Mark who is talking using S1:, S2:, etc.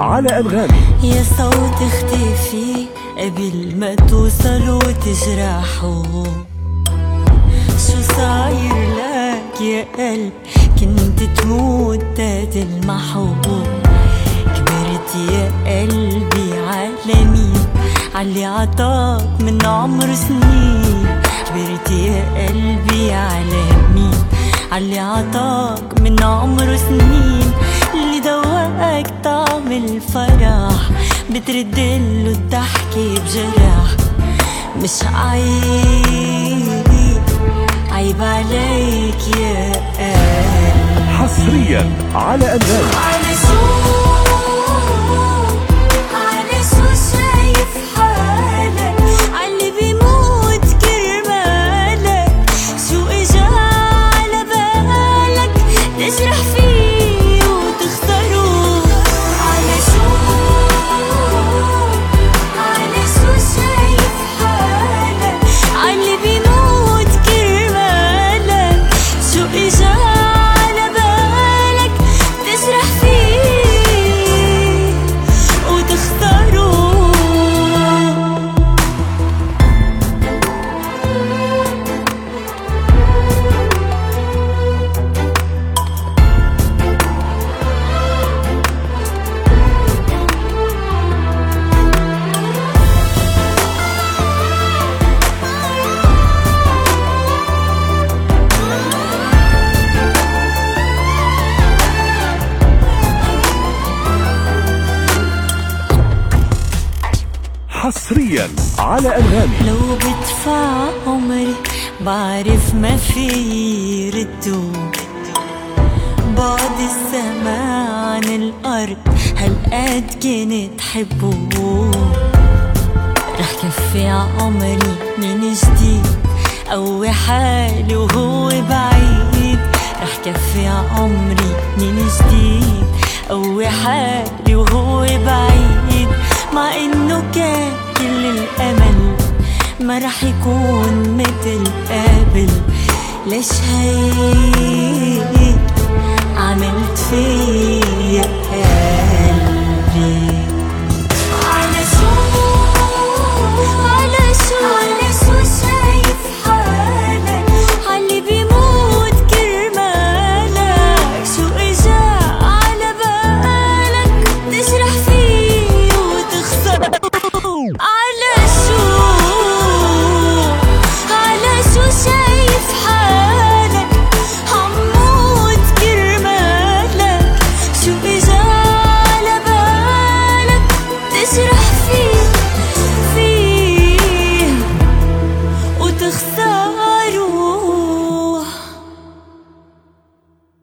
S1: على أنغامي.
S2: يا صوت اختفي قبل ما توصل وتجرحه. شو صاير لك يا قلب؟ كنت تموت تلمحه. كبرت يا قلبي على مين؟ علي عطاك من عمر سنين. كبرت يا قلبي على مين؟ علي عطاك من عمر سنين. اللي دوقك طعم الفرح بتردله الضحكة بجرح. مش عيب عليك يا قلبي.
S1: حصريا على أنغامي.
S2: على شو شايف حالك؟ عاللي بيموت كرمالك. شو اجا على بالك تجرح فيه وتخسره؟ على شو شايف حالك؟ عاللي بيموت كرمالك. شو اجا على بالك تجرح فيه وتخسره؟
S1: حصريا على أنغامي.
S2: لو بدفع عمري بعرف ما في رده. بعد السماء عن الأرض هالقد كنت حبه. رح كفي عمري من جديد قوي حالي وهو بعيد. رح كفي عمري من جديد قوي حالي وهو بعيد. مع انه كان كل الامل ما رح يكون مثل قبل. ليش هيك عملت فيا قلبي؟ على شو شايف حالك؟ عاللي بيموت كرمالك. شو اجا على بالك تجرح فيه وتخسر؟ على شو شايف